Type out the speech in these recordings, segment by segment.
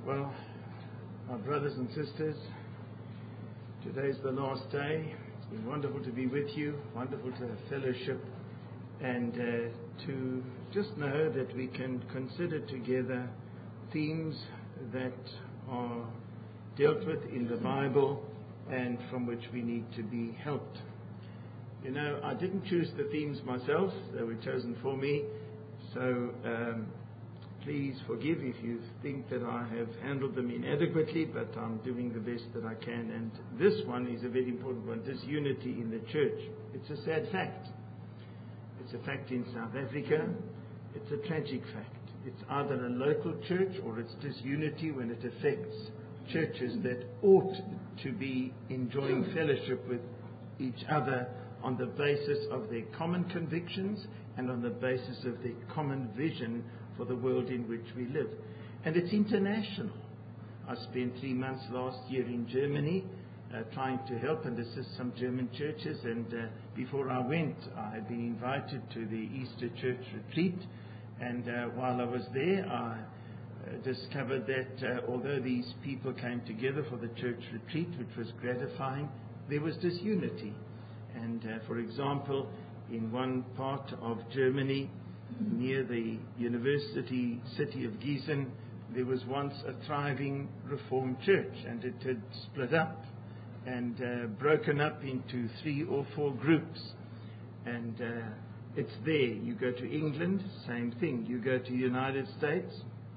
Well, my brothers and sisters, today's the last day. It's been wonderful to be with you, wonderful to have fellowship, and to just know that we can consider together themes that are dealt with in the Bible and from which we need to be helped. You know, I didn't choose the themes myself. They were chosen for me. So please forgive if you think that I have handled them inadequately, but I'm doing the best that I can. And this one is a very important one, disunity in the church. It's a sad fact. It's a fact in South Africa. It's a tragic fact. It's either a local church or it's disunity when it affects churches that ought to be enjoying fellowship with each other on the basis of their common convictions and on the basis of their common vision for the world in which we live. And it's international. I spent 3 months last year in Germany trying to help and assist some German churches, and before I went I had been invited to the Easter Church retreat, and while I was there I discovered that although these people came together for the church retreat, which was gratifying, there was disunity. And for example, in one part of Germany, near the university city of Gießen, there was once a thriving Reformed church, and it had split up and broken up into 3 or 4 groups. And it's there. You go to England, same thing. You go to the United States,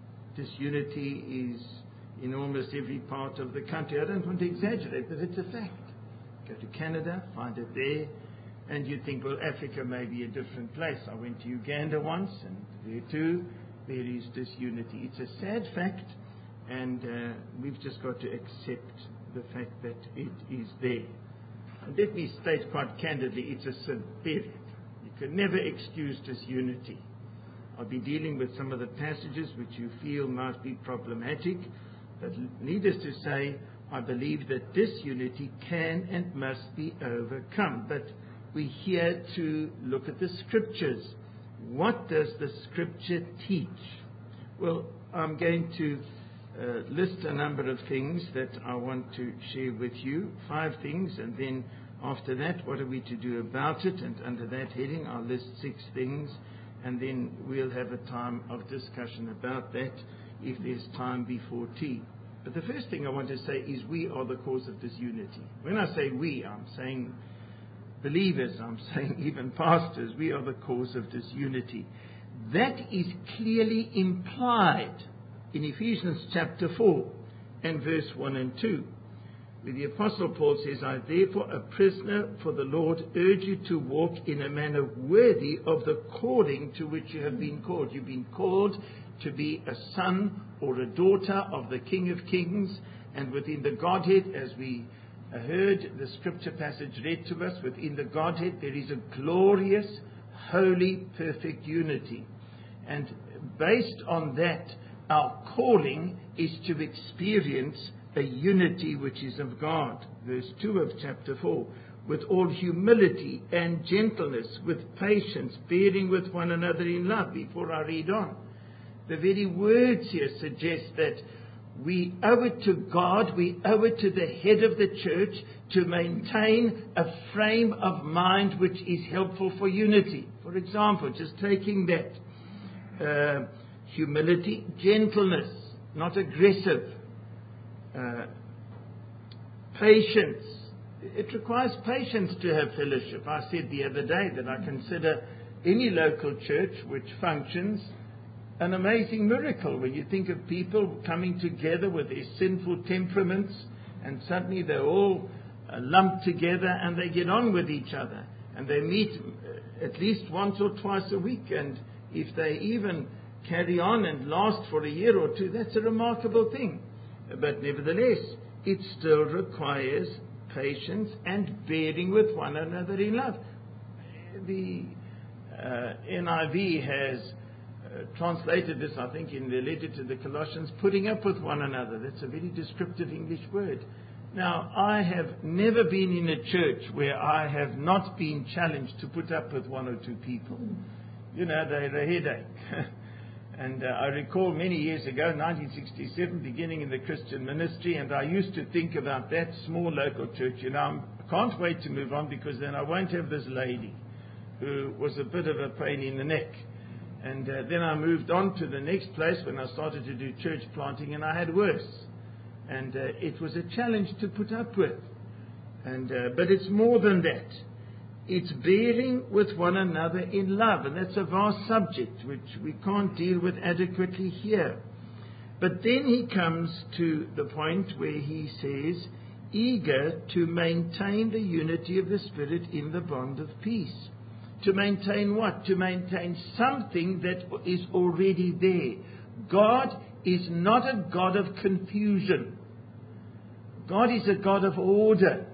disunity is in almost every part of the country. I don't want to exaggerate, but it's a fact. Go to Canada, find it there. And you think, well, Africa may be a different place. I went to Uganda once, and there too, there is disunity. It's a sad fact, and we've just got to accept the fact that it is there. And let me state quite candidly, it's a sin, period. You can never excuse disunity. I'll be dealing with some of the passages which you feel might be problematic, but needless to say, I believe that disunity can and must be overcome. But we're here to look at the Scriptures. What does the Scripture teach? Well, I'm going to list a number of things that I want to share with you. 5 things, and then after that, what are we to do about it? And under that heading, I'll list 6 things, and then we'll have a time of discussion about that if there's time before tea. But the first thing I want to say is we are the cause of disunity. When I say we, I'm saying believers, I'm saying even pastors, we are the cause of disunity. That is clearly implied in Ephesians chapter 4 and verse 1 and 2. Where the Apostle Paul says, I therefore, a prisoner for the Lord, urge you to walk in a manner worthy of the calling to which you have been called. You've been called to be a son or a daughter of the King of Kings, and within the Godhead, as we heard the scripture passage read to us, within the Godhead there is a glorious, holy, perfect unity. And based on that, our calling is to experience a unity which is of God. Verse 2 of chapter 4. With all humility and gentleness, with patience, bearing with one another in love. Before I read on, the very words here suggest that we owe it to God, we owe it to the head of the church to maintain a frame of mind which is helpful for unity. For example, just taking that, humility, gentleness, not aggressive, patience. It requires patience to have fellowship. I said the other day that I consider any local church which functions an amazing miracle when you think of people coming together with their sinful temperaments, and suddenly they're all lumped together and they get on with each other, and they meet at least once or twice a week, and if they even carry on and last for a year or 2, that's a remarkable thing. But nevertheless, it still requires patience and bearing with one another in love. The NIV has translated this, I think, in the letter to the Colossians, putting up with one another. That's a very descriptive English word. Now, I have never been in a church where I have not been challenged to put up with 1 or 2 people. You know, they're a headache. And I recall many years ago, 1967, beginning in the Christian ministry, and I used to think about that small local church. I can't wait to move on, because then I won't have this lady who was a bit of a pain in the neck. And then I moved on to the next place when I started to do church planting, and I had worse. And it was a challenge to put up with. But it's more than that. It's bearing with one another in love. And that's a vast subject which we can't deal with adequately here. But then he comes to the point where he says, eager to maintain the unity of the Spirit in the bond of peace. To maintain what? To maintain something that is already there. God is not a God of confusion. God is a God of order.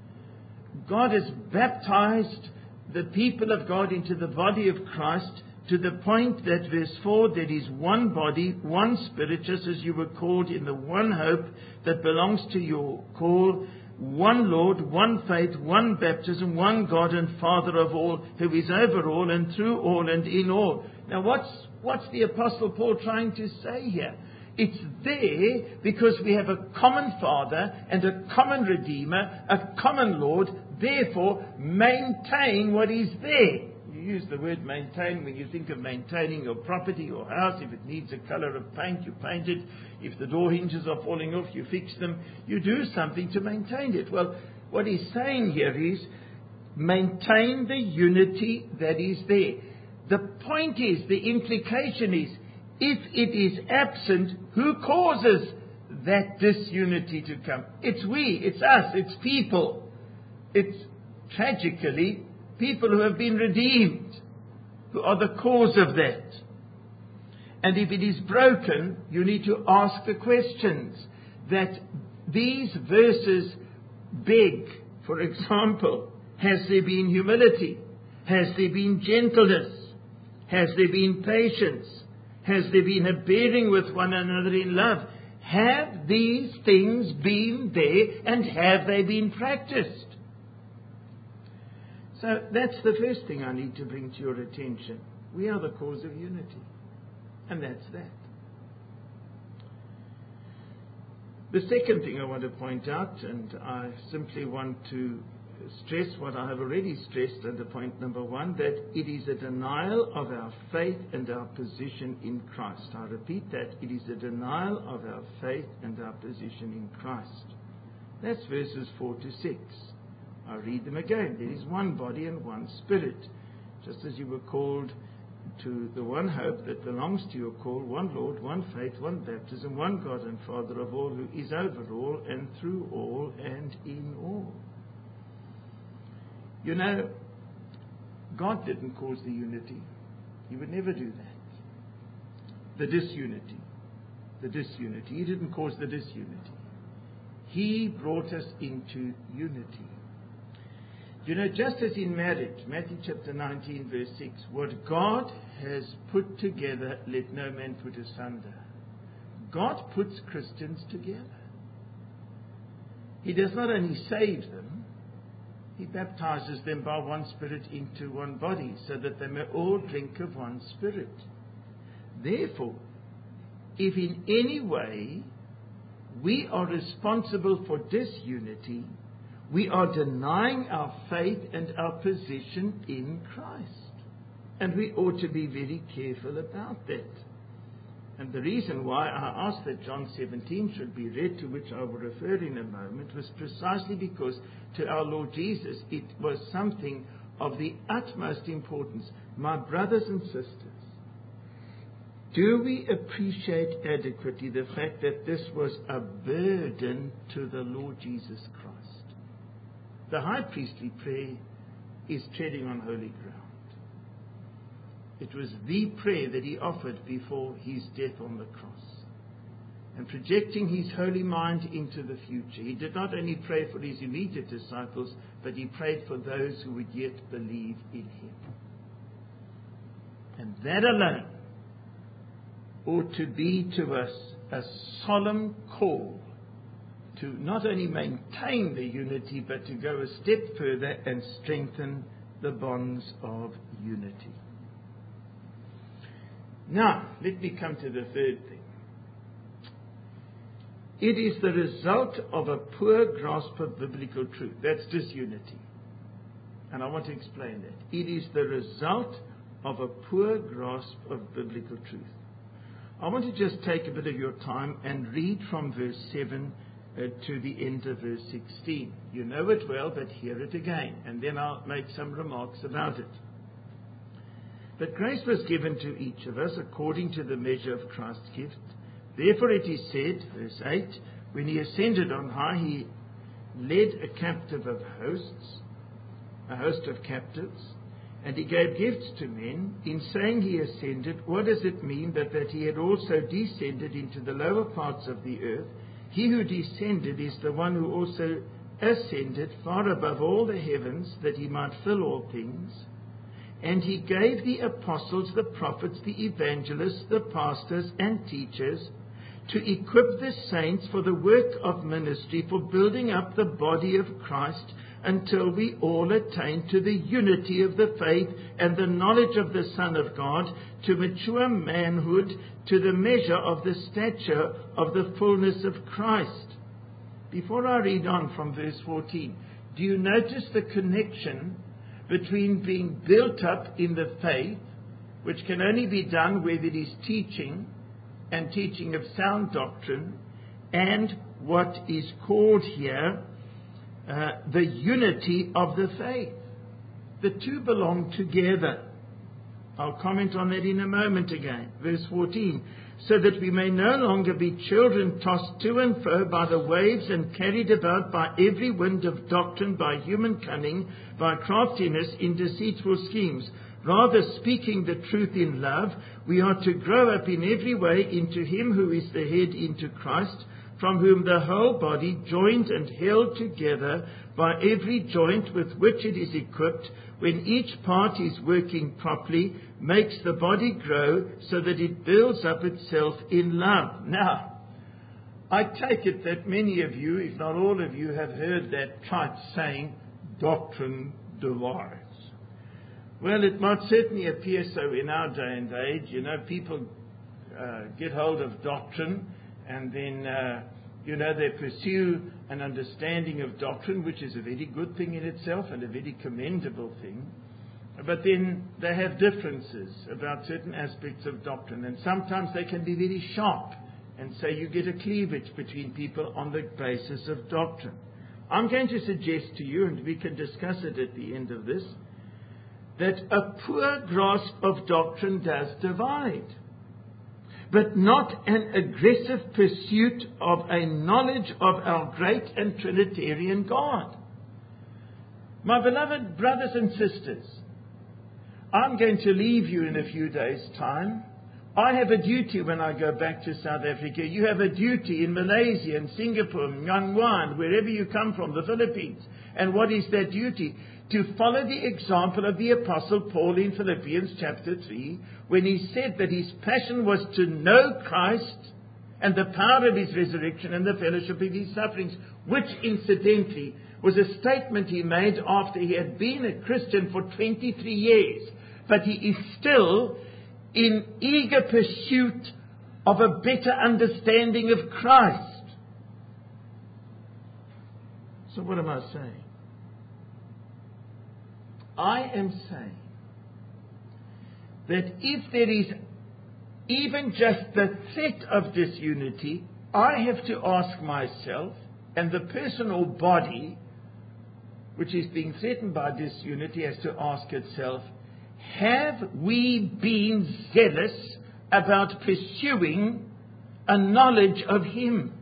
God has baptized the people of God into the body of Christ to the point that, verse 4, there is one body, one Spirit, just as you were called in the one hope that belongs to your call, one Lord, one faith, one baptism, one God and Father of all, who is over all and through all and in all. Now what's the Apostle Paul trying to say here? It's there because we have a common Father and a common Redeemer, a common Lord. Therefore, maintain what is there. You use the word maintain when you think of maintaining your property, your house. If it needs a color of paint, you paint it. If the door hinges are falling off, you fix them. You do something to maintain it. Well, what he's saying here is maintain the unity that is there. The point is, the implication is, if it is absent, who causes that disunity to come? It's we, it's us, it's people. It's tragically people who have been redeemed, who are the cause of that. And if it is broken, you need to ask the questions that these verses beg. For example, has there been humility? Has there been gentleness? Has there been patience? Has there been a bearing with one another in love? Have these things been there, and have they been practiced? So that's the first thing I need to bring to your attention. We are the cause of unity. And that's that. The second thing I want to point out, and I simply want to stress what I have already stressed under point number 1, that it is a denial of our faith and our position in Christ. I repeat that. It is a denial of our faith and our position in Christ. That's verses 4 to 6. I'll read them again. There is one body and one Spirit. Just as you were called to the one hope that belongs to your call, one Lord, one faith, one baptism, one God and Father of all, who is over all and through all and in all. You know, God didn't cause the unity. He would never do that. The disunity. He didn't cause the disunity. He brought us into unity. You know, just as in marriage, Matthew chapter 19, verse 6, what God has put together, let no man put asunder. God puts Christians together. He does not only save them, He baptizes them by one Spirit into one body, so that they may all drink of one Spirit. Therefore, if in any way we are responsible for disunity, we are denying our faith and our position in Christ. And we ought to be very careful about that. And the reason why I asked that John 17 should be read, to which I will refer in a moment, was precisely because to our Lord Jesus it was something of the utmost importance. My brothers and sisters, do we appreciate adequately the fact that this was a burden to the Lord Jesus Christ? The high priestly prayer is treading on holy ground. It was the prayer that he offered before his death on the cross. And projecting his holy mind into the future, he did not only pray for his immediate disciples, but he prayed for those who would yet believe in him. And that alone ought to be to us a solemn call to not only maintain the unity, but to go a step further and strengthen the bonds of unity. Now, let me come to the third thing. It is the result of a poor grasp of biblical truth. That's disunity. And I want to explain that. It is the result of a poor grasp of biblical truth. I want to just take a bit of your time and read from verse 7 to the end of verse 16. You know it well, but hear it again, and then I'll make some remarks about it. But grace was given to each of us according to the measure of Christ's gift. Therefore it is said, verse 8, when he ascended on high, he led a captive of hosts, a host of captives, and he gave gifts to men. In saying he ascended, what does it mean but that he had also descended into the lower parts of the earth? He who descended is the one who also ascended far above all the heavens, that he might fill all things. And he gave the apostles, the prophets, the evangelists, the pastors and teachers to equip the saints for the work of ministry, for building up the body of Christ, until we all attain to the unity of the faith and the knowledge of the Son of God, to mature manhood, to the measure of the stature of the fullness of Christ. Before I read on from verse 14, do you notice the connection between being built up in the faith, which can only be done where it is teaching, and teaching of sound doctrine, and what is called here the unity of the faith? The two belong together. I'll comment on that in a moment again. Verse 14, so that we may no longer be children tossed to and fro by the waves and carried about by every wind of doctrine, by human cunning, by craftiness in deceitful schemes. Rather, speaking the truth in love, we are to grow up in every way into him who is the head, into Christ, from whom the whole body, joined and held together by every joint with which it is equipped, when each part is working properly, makes the body grow so that it builds up itself in love. Now, I take it that many of you, if not all of you, have heard that trite saying, doctrine divides. Well, it might certainly appear so in our day and age. You know, people get hold of doctrine, and then, they pursue an understanding of doctrine, which is a very good thing in itself and a very commendable thing. But then they have differences about certain aspects of doctrine, and sometimes they can be very sharp, and so you get a cleavage between people on the basis of doctrine. I'm going to suggest to you, and we can discuss it at the end of this, that a poor grasp of doctrine does divide, but not an aggressive pursuit of a knowledge of our great and Trinitarian God. My beloved brothers and sisters, I'm going to leave you in a few days' time. I have a duty when I go back to South Africa. You have a duty in Malaysia and Singapore, Myanmar, wherever you come from, the Philippines. And what is that duty? To follow the example of the Apostle Paul in Philippians chapter 3, when he said that his passion was to know Christ and the power of his resurrection and the fellowship of his sufferings, which incidentally was a statement he made after he had been a Christian for 23 years. But he is still in eager pursuit of a better understanding of Christ. So what am I saying? I am saying that if there is even just the threat of disunity, I have to ask myself, and the person or body which is being threatened by disunity has to ask itself, have we been zealous about pursuing a knowledge of Him?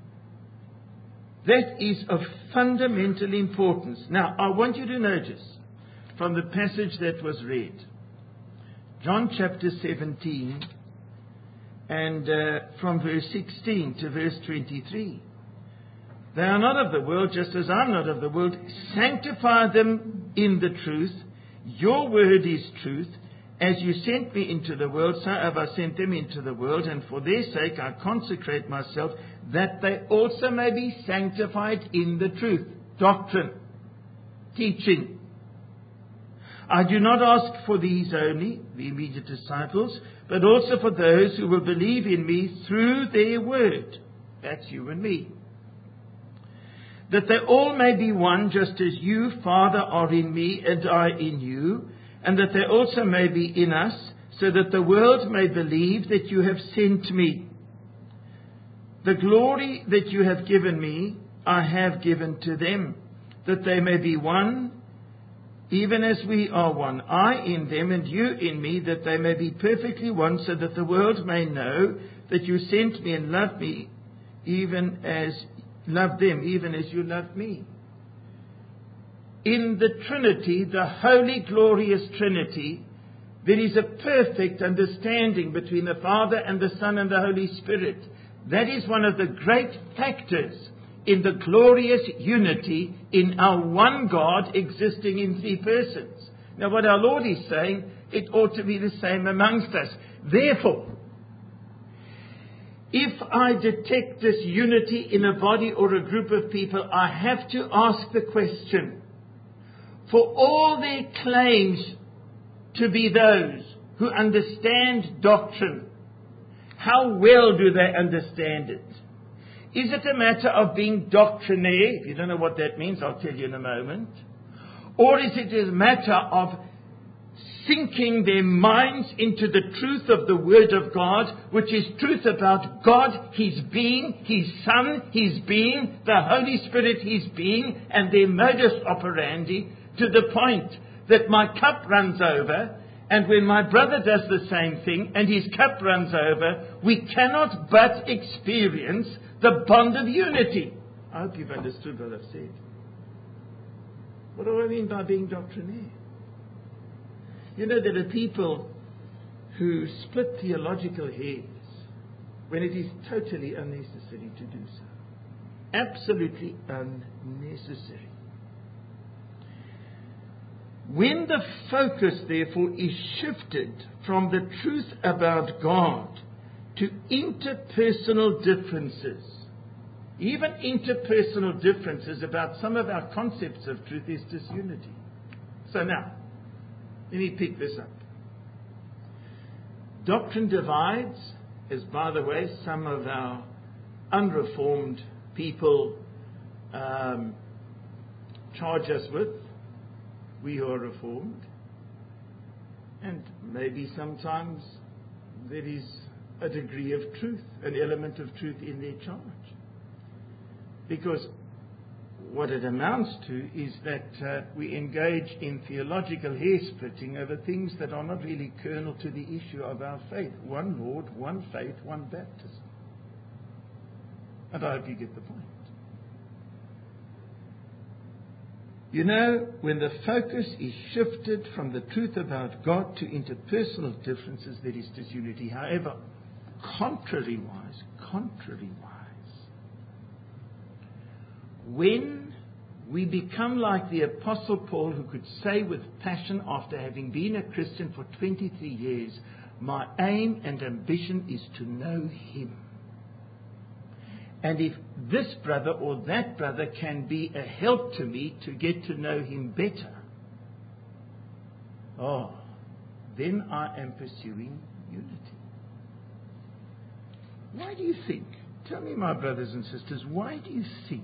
That is of fundamental importance. Now, I want you to notice from the passage that was read, John chapter 17, and from verse 16 to verse 23. They are not of the world, just as I'm not of the world. Sanctify them in the truth. Your word is truth. As you sent me into the world, so have I sent them into the world. And for their sake I consecrate myself, that they also may be sanctified in the truth. Doctrine. Teaching. I do not ask for these only, the immediate disciples, but also for those who will believe in me through their word. That's you and me. That they all may be one, just as you, Father, are in me and I in you, and that they also may be in us, so that the world may believe that you have sent me. The glory that you have given me, I have given to them, that they may be one, even as we are one, I in them and you in me, that they may be perfectly one, so that the world may know that you sent me and loved me, loved them, even as you loved me. In the Trinity, the holy, glorious Trinity, there is a perfect understanding between the Father and the Son and the Holy Spirit. That is one of the great factors in the glorious unity in our one God existing in three persons. Now what our Lord is saying, it ought to be the same amongst us. Therefore, if I detect this unity in a body or a group of people, I have to ask the question, for all their claims to be those who understand doctrine, how well do they understand it? Is it a matter of being doctrinaire? If you don't know what that means, I'll tell you in a moment. Or is it a matter of sinking their minds into the truth of the Word of God, which is truth about God, His being, His Son, His being, the Holy Spirit, His being, and their modus operandi, to the point that my cup runs over, and when my brother does the same thing and his cup runs over, we cannot but experience the bond of unity. I hope you've understood what I've said. What do I mean by being doctrinaire? You know, there are people who split theological hairs when it is totally unnecessary to do so. Absolutely unnecessary. When the focus, therefore, is shifted from the truth about God to interpersonal differences, even interpersonal differences about some of our concepts of truth, is disunity. So now, let me pick this up. Doctrine divides, as by the way, some of our unreformed people charge us with. We who are reformed. And maybe sometimes there is a degree of truth, an element of truth in their charge. Because what it amounts to is that we engage in theological hair-splitting over things that are not really kernel to the issue of our faith. One Lord, one faith, one baptism. And I hope you get the point. You know, when the focus is shifted from the truth about God to interpersonal differences, there is disunity. However, contrary-wise, when we become like the Apostle Paul, who could say with passion after having been a Christian for 23 years, my aim and ambition is to know Him. And if this brother or that brother can be a help to me to get to know Him better, then I am pursuing unity. Why do you think? Tell me, my brothers and sisters, why do you think?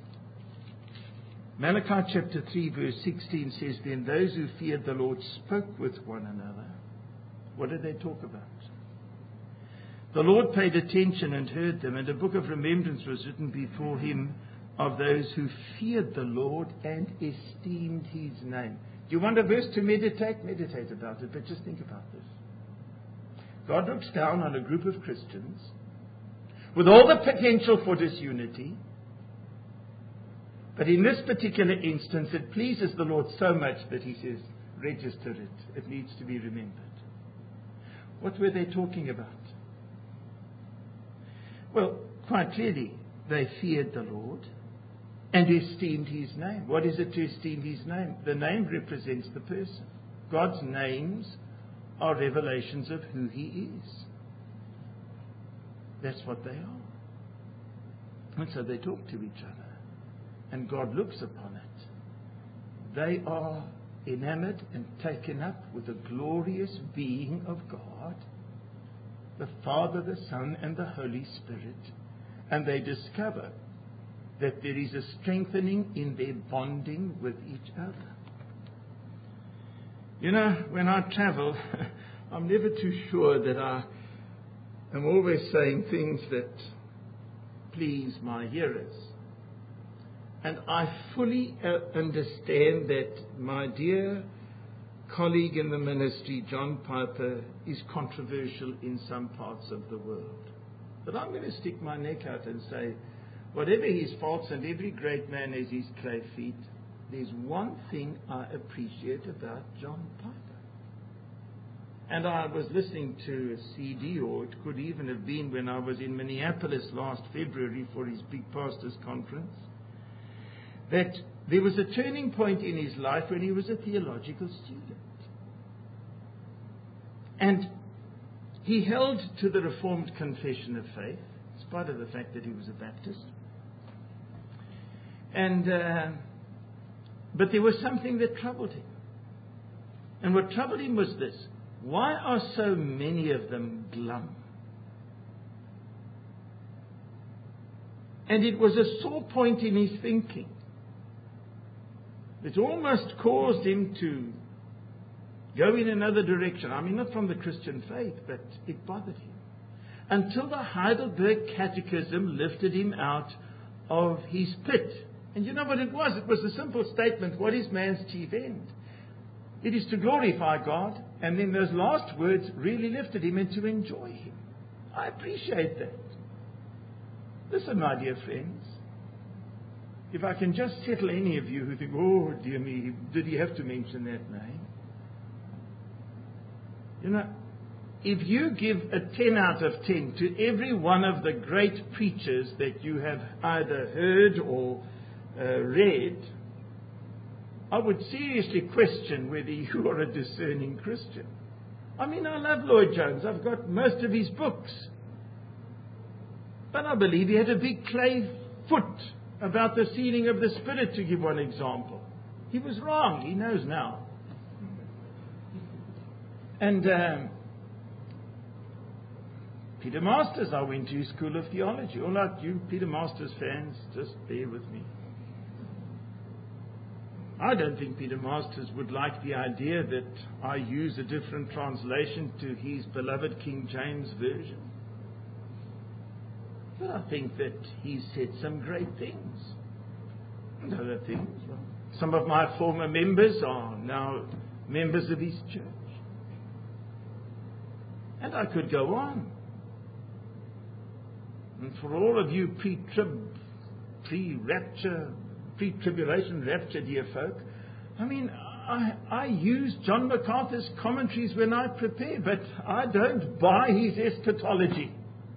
Malachi chapter 3 verse 16 says, then those who feared the Lord spoke with one another. What did they talk about? The Lord paid attention and heard them, and a book of remembrance was written before Him of those who feared the Lord and esteemed His name. Do you want a verse to meditate? Meditate about it, but just think about this. God looks down on a group of Christians with all the potential for disunity, but in this particular instance, it pleases the Lord so much that He says, register it. It needs to be remembered. What were they talking about? Well, quite clearly, they feared the Lord and esteemed His name. What is it to esteem His name? The name represents the person. God's names are revelations of who He is. That's what they are. And so they talk to each other. And God looks upon it. They are enamored and taken up with the glorious being of God, the Father, the Son, and the Holy Spirit, and they discover that there is a strengthening in their bonding with each other. You know, when I travel, I'm never too sure that I am always saying things that please my hearers. And I fully understand that my dear colleague in the ministry, John Piper, is controversial in some parts of the world. But I'm going to stick my neck out and say, whatever his faults, and every great man has his clay feet, there's one thing I appreciate about John Piper. And I was listening to a CD, or it could even have been when I was in Minneapolis last February for his big pastors' conference, that there was a turning point in his life when he was a theological student. And he held to the Reformed Confession of Faith, in spite of the fact that he was a Baptist. But there was something that troubled him. And what troubled him was this: why are so many of them glum? And it was a sore point in his thinking. It almost caused him to go in another direction. I mean, not from the Christian faith, but it bothered him. Until the Heidelberg Catechism lifted him out of his pit. And you know what it was? It was a simple statement: what is man's chief end? It is to glorify God. And then those last words really lifted him and to enjoy Him. I appreciate that. Listen, my dear friends. If I can just settle any of you who think, oh, dear me, did he have to mention that name? You know, if you give a 10 out of 10 to every one of the great preachers that you have either heard or read, I would seriously question whether you are a discerning Christian. I mean, I love Lloyd Jones. I've got most of his books. But I believe he had a big clay foot about the sealing of the Spirit, to give one example. He was wrong. He knows now. And Peter Masters, I went to his School of Theology. All like you Peter Masters fans, just bear with me. I don't think Peter Masters would like the idea that I use a different translation to his beloved King James Version. But I think that he said some great things. And other things. Well, some of my former members are now members of his church. And I could go on. And for all of you pre-tribulation rapture dear folk, I mean, I use John MacArthur's commentaries when I prepare, but I don't buy his eschatology.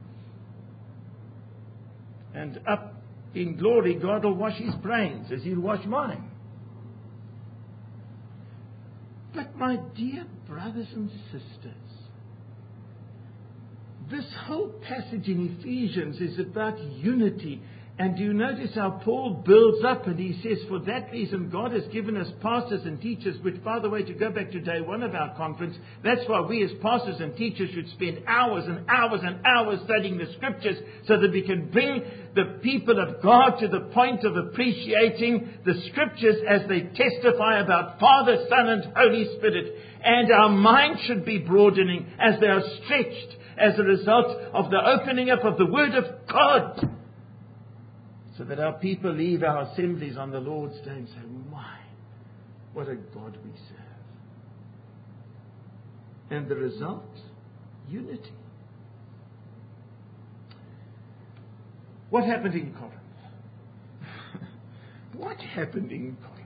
And up in glory, God will wash his brains as he'll wash mine. But my dear brothers and sisters, this whole passage in Ephesians is about unity. And do you notice how Paul builds up and he says, for that reason God has given us pastors and teachers, which, by the way, to go back to day one of our conference, that's why we as pastors and teachers should spend hours and hours and hours studying the Scriptures so that we can bring the people of God to the point of appreciating the Scriptures as they testify about Father, Son and Holy Spirit. And our minds should be broadening as they are stretched as a result of the opening up of the Word of God. So that our people leave our assemblies on the Lord's Day and say, my, what a God we serve. And the result? Unity. What happened in Corinth? What happened in Corinth?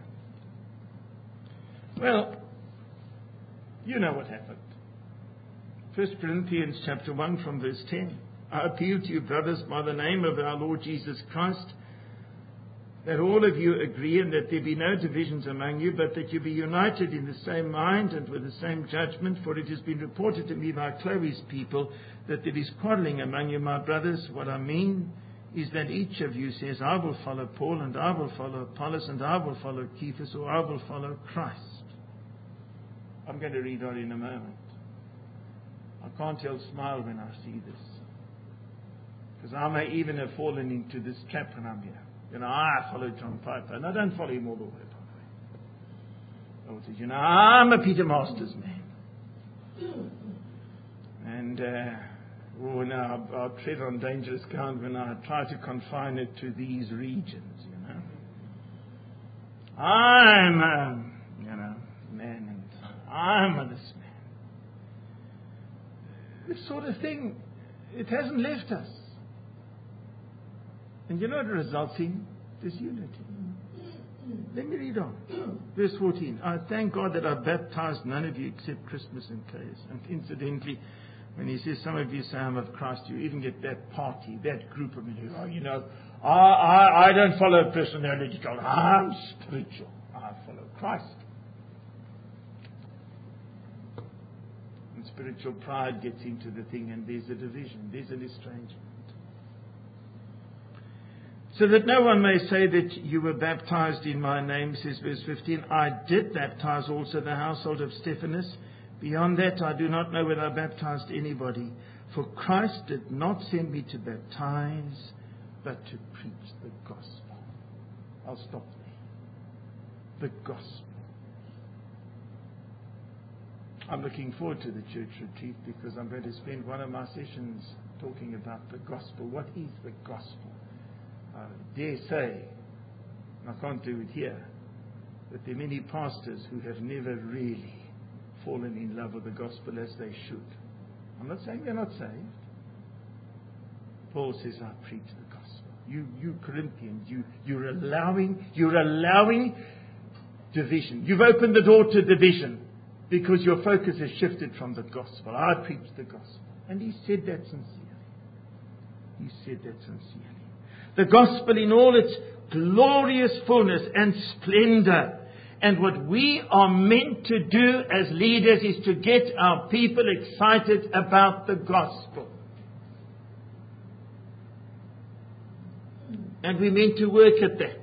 Well, you know what happened. 1 Corinthians chapter 1 from verse 10. I appeal to you, brothers, by the name of our Lord Jesus Christ, that all of you agree and that there be no divisions among you, but that you be united in the same mind and with the same judgment. For it has been reported to me by Chloe's people that there is quarreling among you, my brothers. What I mean is that each of you says, I will follow Paul, and I will follow Apollos, and I will follow Cephas, or I will follow Christ. I'm going to read on in a moment. I can't help smile when I see this. Because I may even have fallen into this trap when I'm here. I follow John Piper, and I don't follow him all the way, by the way. I says, I'm a Peter Masters man. And now I'll tread on dangerous ground when I try to confine it to these regions, I'm a, man, and I'm a this man. This sort of thing, it hasn't left us. And you know what it results in? Disunity. Let me read on. Verse 14. I thank God that I baptized none of you except Christmas and Caius. And incidentally, when he says some of you say I'm of Christ, you even get that party, that group of men who I don't follow personality cult. I'm spiritual. I follow Christ. And spiritual pride gets into the thing, and there's a division. There's an estrangement. So that no one may say that you were baptized in my name, says verse 15. I did baptize also the household of Stephanus. Beyond that, I do not know whether I baptized anybody. For Christ did not send me to baptize, but to preach the gospel. I'll stop there. The gospel. I'm looking forward to the church retreat because I'm going to spend one of my sessions talking about the gospel. What is the gospel? I dare say, and I can't do it here, that there are many pastors who have never really fallen in love with the gospel as they should. I'm not saying they're not saved. Paul says, I preach the gospel. You Corinthians, you're allowing division. You've opened the door to division because your focus has shifted from the gospel. I preach the gospel. And he said that sincerely. The gospel in all its glorious fullness and splendor. And what we are meant to do as leaders is to get our people excited about the gospel. And we're meant to work at that.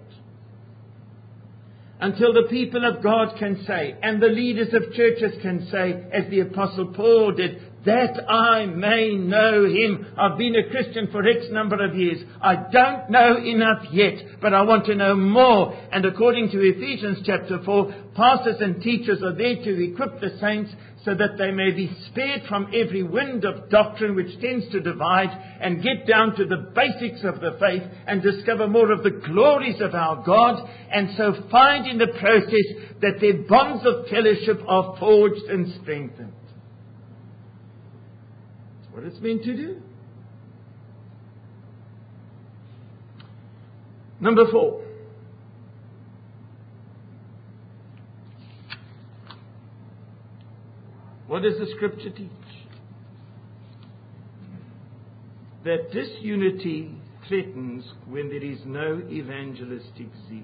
Until the people of God can say, and the leaders of churches can say, as the Apostle Paul did, that I may know Him. I've been a Christian for X number of years. I don't know enough yet, but I want to know more. And according to Ephesians chapter 4, pastors and teachers are there to equip the saints so that they may be spared from every wind of doctrine which tends to divide, and get down to the basics of the faith and discover more of the glories of our God, and so find in the process that their bonds of fellowship are forged and strengthened. That's what it's meant to do. Number 4. What does the scripture teach? That disunity threatens when there is no evangelistic zeal.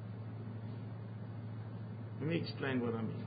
Let me explain what I mean.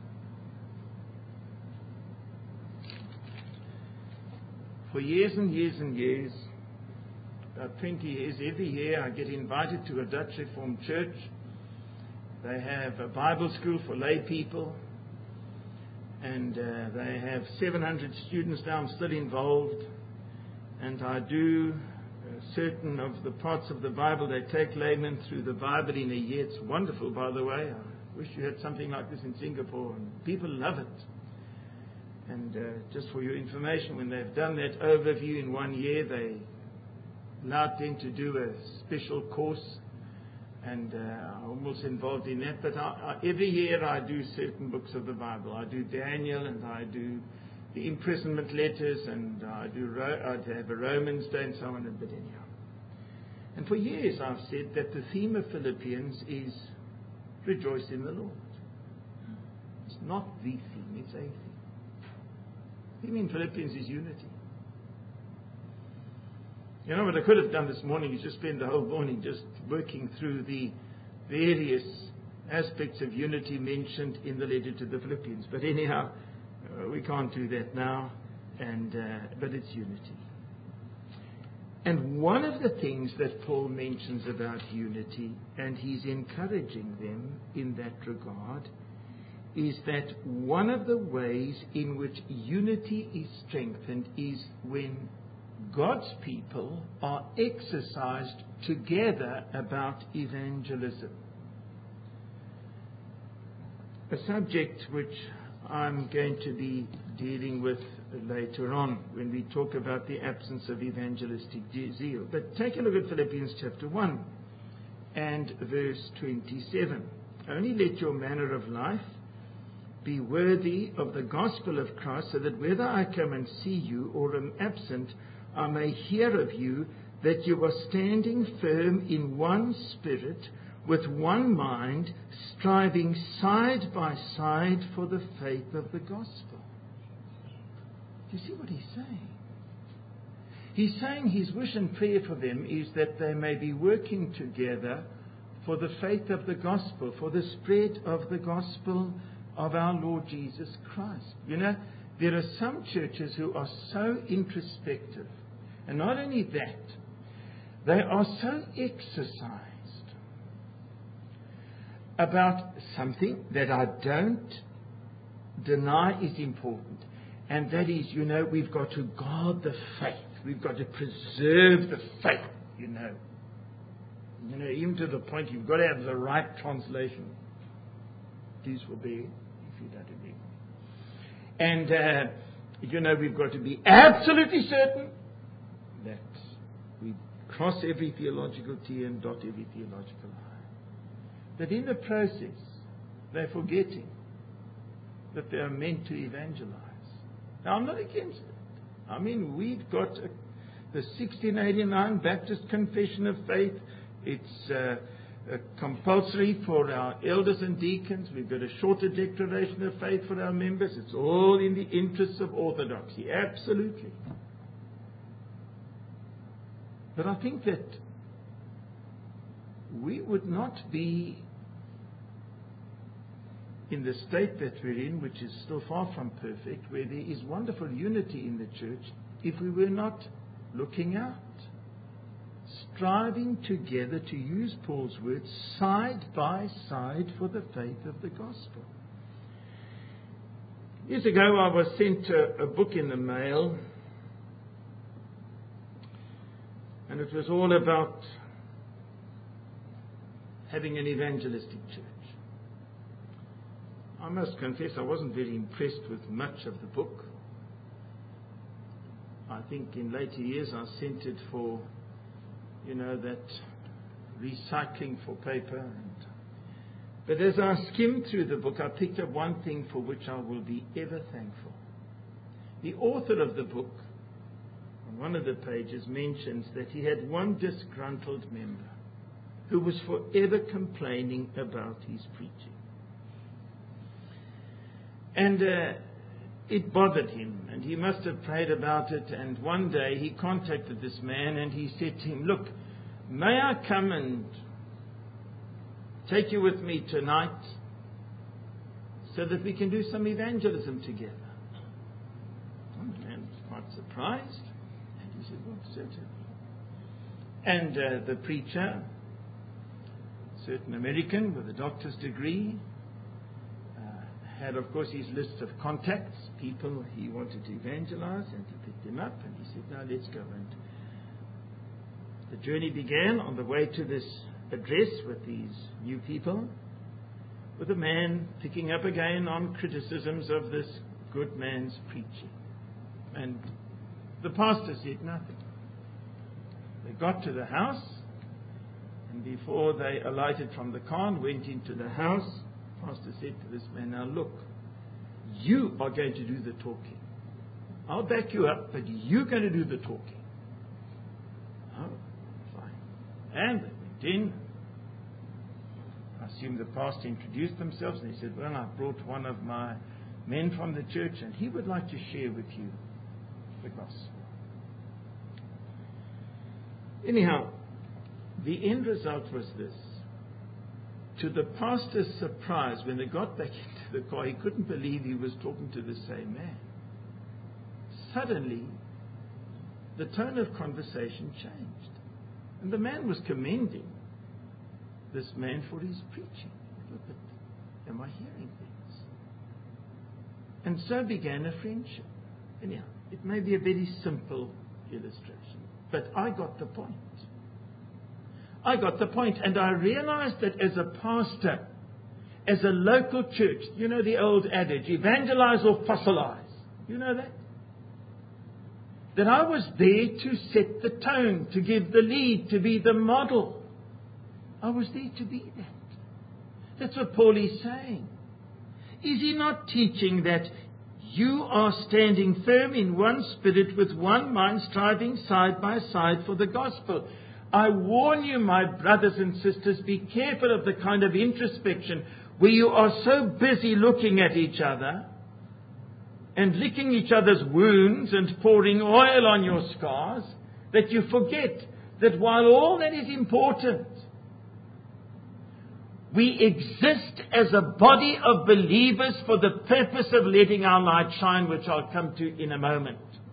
For years and years and years, about 20 years, every year I get invited to a Dutch Reformed church. They have a Bible school for lay people. And they have 700 students now. I'm still involved. And I do certain of the parts of the Bible. They take laymen through the Bible in a year. It's wonderful, by the way. I wish you had something like this in Singapore. And people love it. And just for your information, when they've done that overview in 1 year, they allowed them to do a special course. And I'm almost involved in that. But every year I do certain books of the Bible. I do Daniel, and I do the imprisonment letters, and I have a Romans Day, and so on, and but anyhow. And for years I've said that the theme of Philippians is rejoice in the Lord. It's not the theme, it's a theme. The theme in Philippians is unity. You know what I could have done this morning is just spend the whole morning just working through the various aspects of unity mentioned in the letter to the Philippians. But anyhow, we can't do that now, but it's unity. And one of the things that Paul mentions about unity, and he's encouraging them in that regard, is that one of the ways in which unity is strengthened is when God's people are exercised together about evangelism. A subject which I'm going to be dealing with later on when we talk about the absence of evangelistic zeal. But take a look at Philippians chapter 1 and verse 27. Only let your manner of life be worthy of the gospel of Christ, so that whether I come and see you or am absent, I may hear of you that you are standing firm in one spirit, with one mind, striving side by side for the faith of the gospel. Do you see what he's saying? He's saying his wish and prayer for them is that they may be working together for the faith of the gospel, for the spread of the gospel of our Lord Jesus Christ. You know, there are some churches who are so introspective. And not only that, they are so exercised about something that I don't deny is important. And that is, you know, we've got to guard the faith. We've got to preserve the faith, you know. You know, even to the point you've got to have the right translation. Please forbear if you don't agree. And, you know, we've got to be absolutely certain that we cross every theological T and dot every theological I. But in the process, they're forgetting that they are meant to evangelize. Now, I'm not against it. I mean, we've got the 1689 Baptist Confession of Faith. It's compulsory for our elders and deacons. We've got a shorter declaration of faith for our members. It's all in the interests of orthodoxy. Absolutely. But I think that we would not be in the state that we're in, which is still far from perfect, where there is wonderful unity in the church, if we were not looking out, striving together, to use Paul's words, side by side for the faith of the gospel. Years ago, I was sent a book in the mail, and it was all about having an evangelistic church. I must confess I wasn't very impressed with much of the book. I think in later years I sent it for, you know, that recycling for paper. But as I skimmed through the book, I picked up one thing for which I will be ever thankful. The author of the book, on one of the pages, mentions that he had one disgruntled member who was forever complaining about his preaching. And it bothered him, and he must have prayed about it. And one day he contacted this man, and he said to him, "Look, may I come and take you with me tonight so that we can do some evangelism together?" The man was quite surprised, and he said, "Well, certainly." And the preacher, a certain American with a doctor's degree, had, of course, his list of contacts, people he wanted to evangelize, and he picked them up, and he said, "Now let's go." And the journey began on the way to this address with these new people, with a man picking up again on criticisms of this good man's preaching. And the pastor said nothing. They got to the house, and before they alighted from the car and went into the house, the pastor said to this man, "Now look, you are going to do the talking. I'll back you up, but you're going to do the talking." Oh, fine. And they went in. I assume the pastor introduced themselves, and he said, "Well, I brought one of my men from the church, and he would like to share with you the gospel." Anyhow, the end result was this. To the pastor's surprise, when they got back into the car, he couldn't believe he was talking to the same man. Suddenly, the tone of conversation changed. And the man was commending this man for his preaching. Look, am I hearing things? And so began a friendship. Anyhow, it may be a very simple illustration, but I got the point. I got the point, and I realized that as a pastor, as a local church, you know the old adage, evangelize or fossilize. You know that? That I was there to set the tone, to give the lead, to be the model. I was there to be that. That's what Paul is saying. Is he not teaching that you are standing firm in one spirit with one mind, striving side by side for the gospel? I warn you, my brothers and sisters, be careful of the kind of introspection where you are so busy looking at each other and licking each other's wounds and pouring oil on your scars that you forget that while all that is important, we exist as a body of believers for the purpose of letting our light shine, which I'll come to in a moment.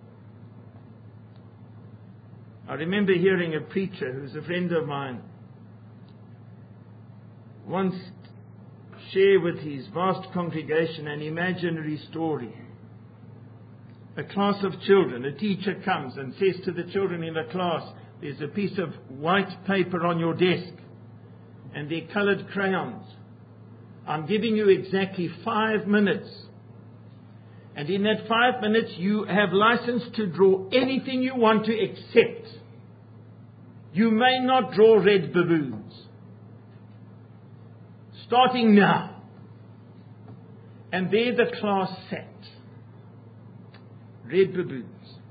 I remember hearing a preacher who's a friend of mine once share with his vast congregation an imaginary story. A class of children, a teacher comes and says to the children in the class, there's a piece of white paper on your desk and they're colored crayons. I'm giving you exactly 5 minutes. And in that 5 minutes, you have license to draw anything you want to except you may not draw red baboons. Starting now. And there the class sat. Red baboons.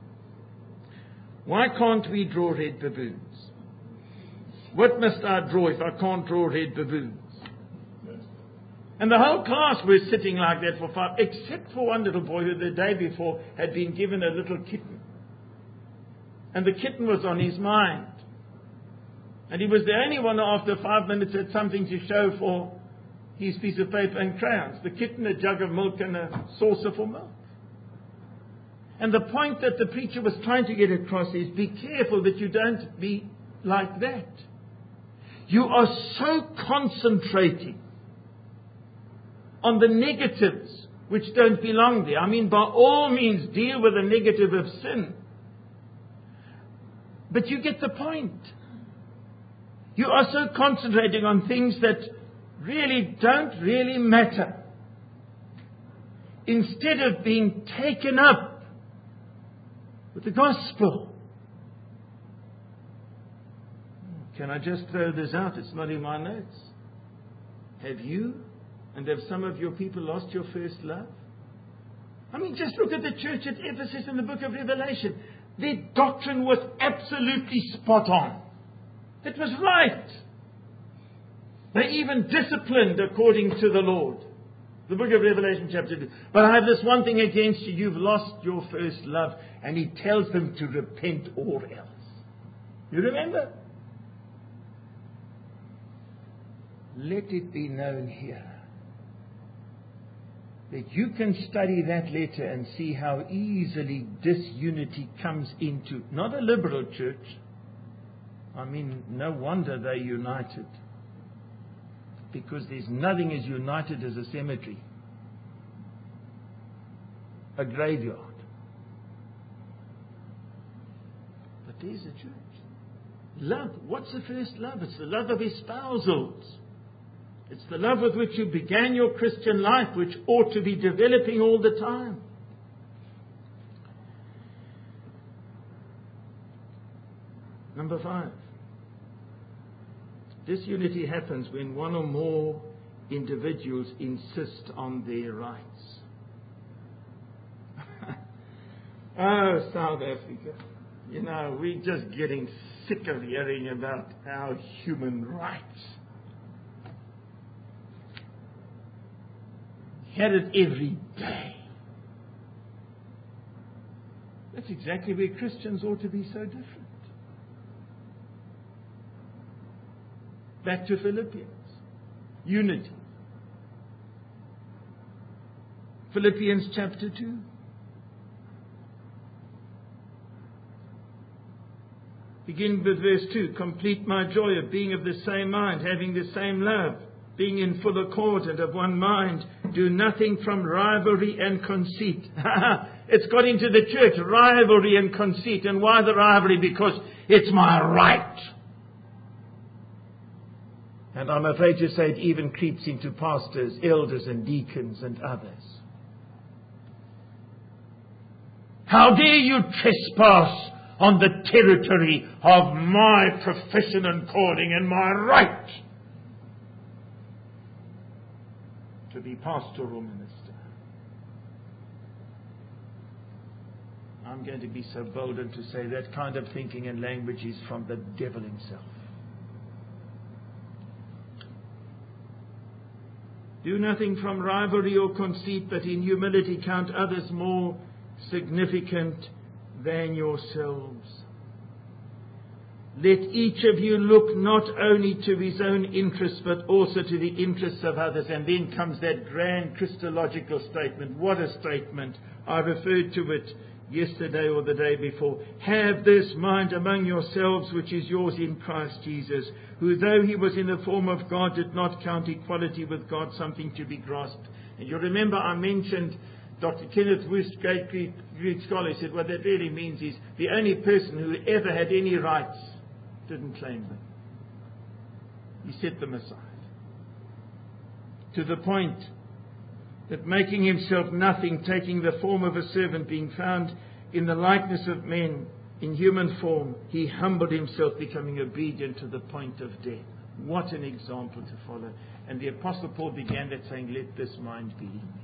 Why can't we draw red baboons? What must I draw if I can't draw red baboons? And the whole class was sitting like that for 5, except for one little boy who the day before had been given a little kitten. And the kitten was on his mind. And he was the only one who after 5 minutes had something to show for his piece of paper and crayons. The kitten, a jug of milk and a saucer for milk. And the point that the preacher was trying to get across is be careful that you don't be like that. You are so concentrating on the negatives which don't belong there. I mean, by all means, deal with the negative of sin. But you get the point. You are so concentrating on things that don't really matter. Instead of being taken up with the gospel. Can I just throw this out? It's not in my notes. Have you and have some of your people lost your first love? I mean, just look at the church at Ephesus in the book of Revelation. Their doctrine was absolutely spot on. It was right. They even disciplined according to the Lord. The book of Revelation chapter 2. But I have this one thing against you. You've lost your first love. And he tells them to repent or else. You remember? Let it be known here that you can study that letter and see how easily disunity comes into, not a liberal church. I mean, no wonder they're united. Because there's nothing as united as a cemetery. A graveyard. But there's a church. Love. What's the first love? It's the love of espousals. It's the love with which you began your Christian life, which ought to be developing all the time. Number 5. Disunity happens when one or more individuals insist on their rights. Oh, South Africa. You know, we're just getting sick of hearing about our human rights. Hear it every day. That's exactly where Christians ought to be so different. Back to Philippians. Unity. Philippians chapter 2. Begin with verse 2. Complete my joy of being of the same mind, having the same love, being in full accord and of one mind. do nothing from rivalry and conceit. It's got into the church, rivalry and conceit. And why the rivalry? Because it's my right. And I'm afraid to say it even creeps into pastors, elders and deacons and others. How dare you trespass on the territory of my profession and calling and my right to be pastoral minister. I'm going to be so bold and to say that kind of thinking and language is from the devil himself. Do nothing from rivalry or conceit, but in humility count others more significant than yourselves. Let each of you look not only to his own interests, but also to the interests of others. And then comes that grand Christological statement. What a statement. I referred to it yesterday or the day before. Have this mind among yourselves, which is yours in Christ Jesus, who though he was in the form of God, did not count equality with God something to be grasped. And you remember I mentioned Dr. Kenneth Wust, great Greek scholar, said what that really means is the only person who ever had any rights didn't claim them. He set them aside. To the point that making himself nothing, taking the form of a servant, being found in the likeness of men, in human form, he humbled himself, becoming obedient to the point of death. What an example to follow. And the Apostle Paul began that saying, let this mind be in you.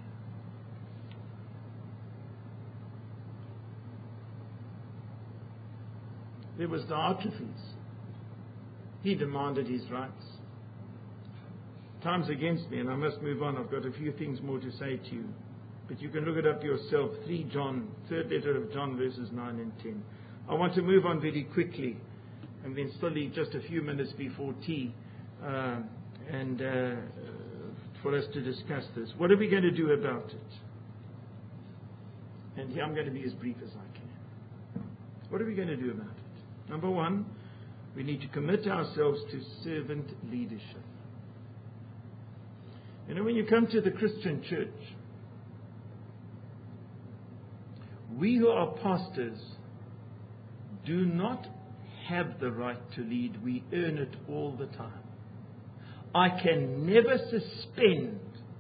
There was Diotrephes. He demanded his rights. Time's against me and I must move on. I've got a few things more to say to you. But you can look it up yourself. 3 John, third letter of John, verses 9 and 10. I want to move on very quickly. And then still leave just a few minutes before tea. For us to discuss this. What are we going to do about it? And here I'm going to be as brief as I can. What are we going to do about it? Number one, we need to commit ourselves to servant leadership. You know, when you come to the Christian church, we who are pastors do not have the right to lead. We earn it all the time. I can never suspend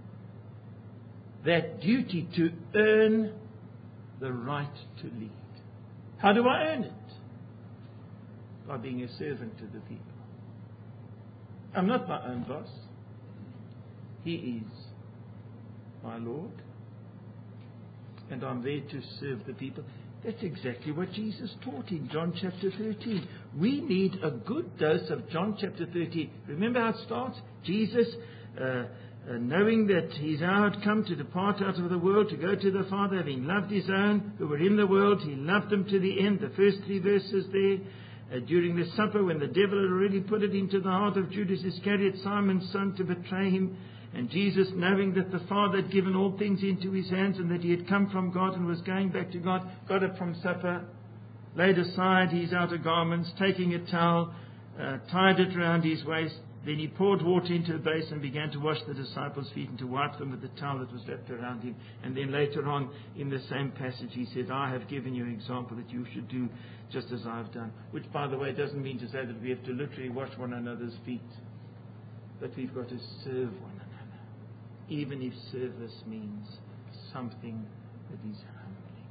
that duty to earn the right to lead. How do I earn it? By being a servant to the people. I'm not my own boss. He is my Lord. And I'm there to serve the people. That's exactly what Jesus taught in John chapter 13. We need a good dose of John chapter 13. Remember how it starts? Jesus, knowing that his hour had come to depart out of the world, to go to the Father, having loved his own who were in the world, he loved them to the end. The first 3 verses there. During the supper, when the devil had already put it into the heart of Judas Iscariot, Simon's son, to betray him, and Jesus, knowing that the Father had given all things into his hands and that he had come from God and was going back to God, got up from supper, laid aside his outer garments, taking a towel, tied it round his waist. Then he poured water into a basin and began to wash the disciples' feet and to wipe them with the towel that was wrapped around him. And then later on in the same passage he said, I have given you an example that you should do just as I have done. Which, by the way, doesn't mean to say that we have to literally wash one another's feet. But we've got to serve one another. Even if service means something that is humbling.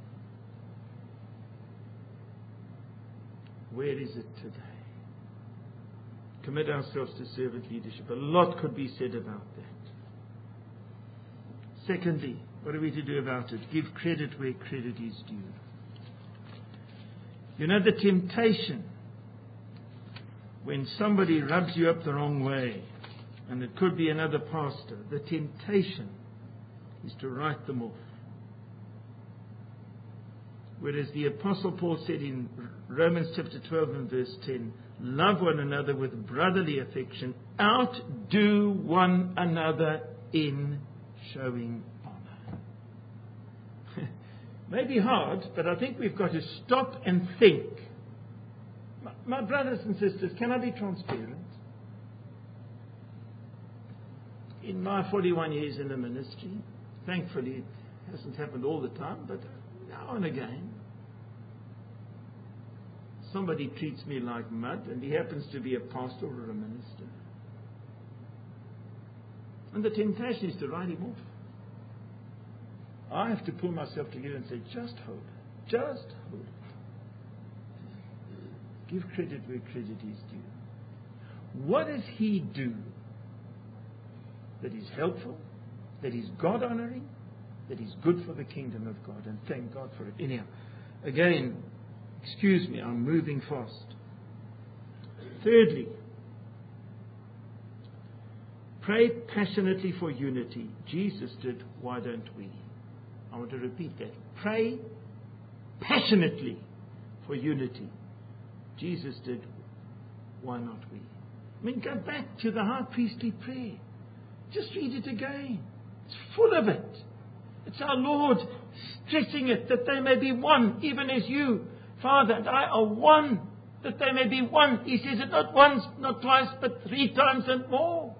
Where is it today? Commit ourselves to servant leadership. A lot could be said about that. Secondly, what are we to do about it? Give credit where credit is due. You know, the temptation when somebody rubs you up the wrong way, and it could be another pastor, the temptation is to write them off. Whereas the Apostle Paul said in Romans chapter 12 and verse 10, love one another with brotherly affection, outdo one another in showing honor. Maybe hard, but I think we've got to stop and think. My brothers and sisters, can I be transparent? in my 41 years in the ministry, thankfully it hasn't happened all the time, but now and again, somebody treats me like mud, and he happens to be a pastor or a minister. And the temptation is to write him off. I have to pull myself together and say, just hold it. Just hold it. Give credit where credit is due. What does he do that is helpful, that is God-honoring, that is good for the kingdom of God? And thank God for it. Anyhow, again, excuse me, I'm moving fast. Thirdly, pray passionately for unity. Jesus did, why don't we? I want to repeat that. Pray passionately for unity. Jesus did, why not we? I mean, go back to the high priestly prayer. Just read it again. It's full of it. It's our Lord stressing it, that they may be one, even as you, Father, and I are one, that they may be one. He says it not once, not twice, but 3 times and more.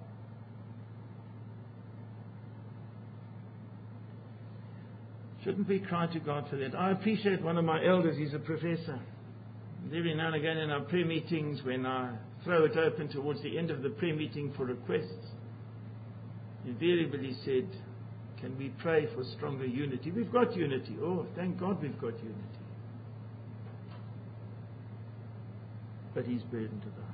Shouldn't we cry to God for that? I appreciate one of my elders, he's a professor. And every now and again in our prayer meetings, when I throw it open towards the end of the prayer meeting for requests, invariably said, can we pray for stronger unity? We've got unity. Oh, thank God we've got unity. But he's burdened about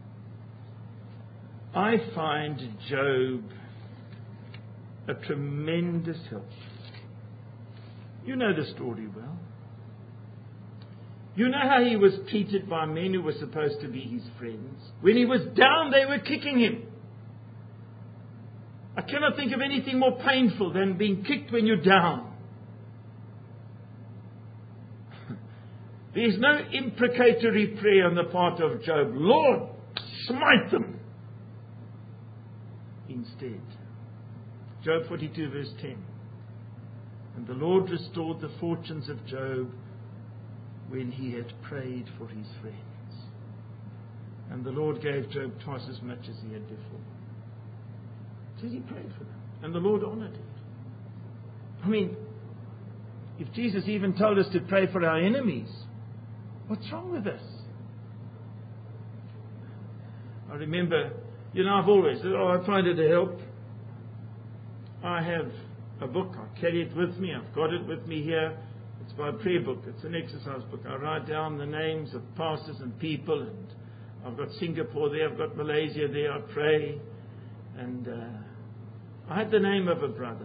it. I find Job a tremendous help. You know the story well. You know how he was treated by men who were supposed to be his friends. When he was down, they were kicking him. I cannot think of anything more painful than being kicked when you're down. There's no imprecatory prayer on the part of Job. Lord, smite them. Instead, Job 42 verse 10. And the Lord restored the fortunes of Job when he had prayed for his friends. And the Lord gave Job twice as much as he had before. So he prayed for them. And the Lord honored it. I mean, if Jesus even told us to pray for our enemies, what's wrong with us? I remember, I've always said, I find it a help. I have a book. I carry it with me. I've got it with me here. It's my prayer book. It's an exercise book. I write down the names of pastors and people. And I've got Singapore there. I've got Malaysia there. I pray. And I had the name of a brother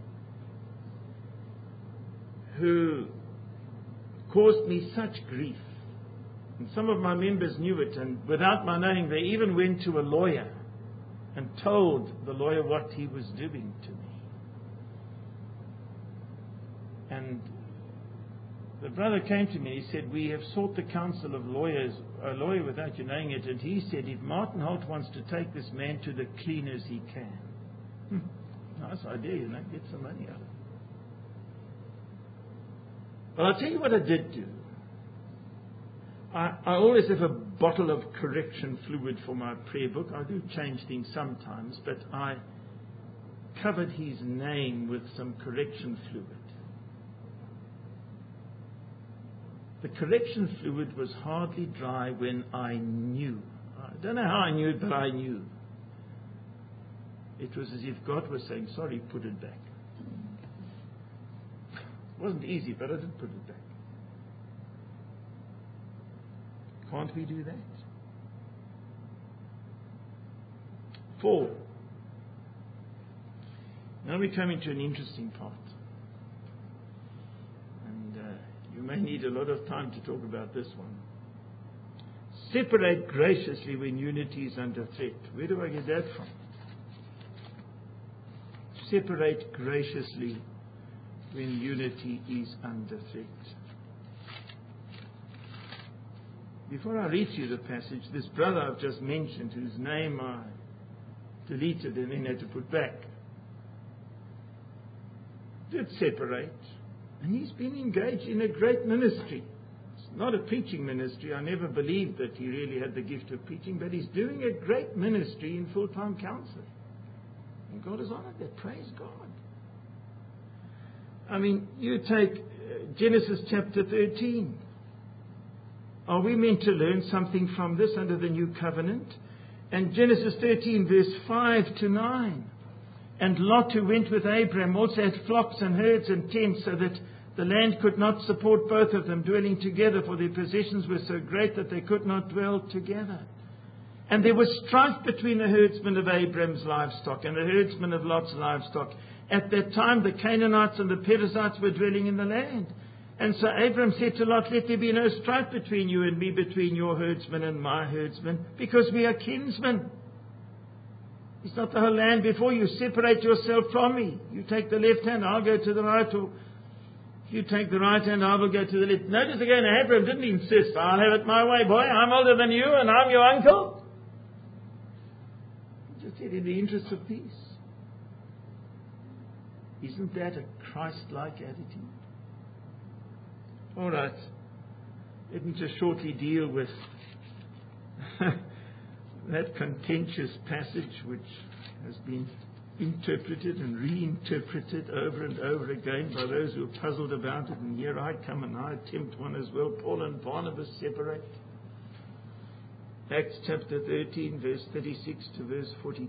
who caused me such grief. And some of my members knew it. And without my knowing, they even went to a lawyer and told the lawyer what he was doing to me. And the brother came to me, he said, we have sought the counsel of lawyers, a lawyer without you knowing it, and he said, if Martin Holt wants to take this man to the cleaners, he can. Nice idea, get some money out of it. Well, I'll tell you what I did do. I always have a bottle of correction fluid for my prayer book. I do change things sometimes, but I covered his name with some correction fluid. The correction fluid was hardly dry when I knew. I don't know how I knew it, but I knew. It was as if God was saying, sorry, put it back. It wasn't easy, but I did put it back. Can't we do that? 4. Now we come into an interesting part. You may need a lot of time to talk about this one. Separate graciously when unity is under threat. Where do I get that from? Separate graciously when unity is under threat. Before I read you the passage, this brother I've just mentioned, whose name I deleted and then had to put back, did separate. And he's been engaged in a great ministry. It's not a preaching ministry. I never believed that he really had the gift of preaching, but he's doing a great ministry in full-time counseling. And God has honored that. Praise God. I mean, you take Genesis chapter 13. Are we meant to learn something from this under the new covenant? And Genesis 13 verse 5 to 9. And Lot, who went with Abraham, also had flocks and herds and tents, so that the land could not support both of them dwelling together, for their possessions were so great that they could not dwell together. And there was strife between the herdsmen of Abraham's livestock and the herdsmen of Lot's livestock. At that time the Canaanites and the Perizzites were dwelling in the land. And so Abraham said to Lot, let there be no strife between you and me, between your herdsmen and my herdsmen, because we are kinsmen. It's not the whole land before you. Separate yourself from me. You take the left hand, I'll go to the right, or if you take the right hand, I will go to the left. Notice again, Abraham didn't insist, I'll have it my way, boy. I'm older than you and I'm your uncle. He just said, in the interest of peace. Isn't that a Christ-like attitude? All right. Let me just shortly deal with that contentious passage which has been interpreted and reinterpreted over and over again by those who are puzzled about it. And here I come and I attempt one as well. Paul and Barnabas separate. Acts chapter 13, verse 36 to verse 42.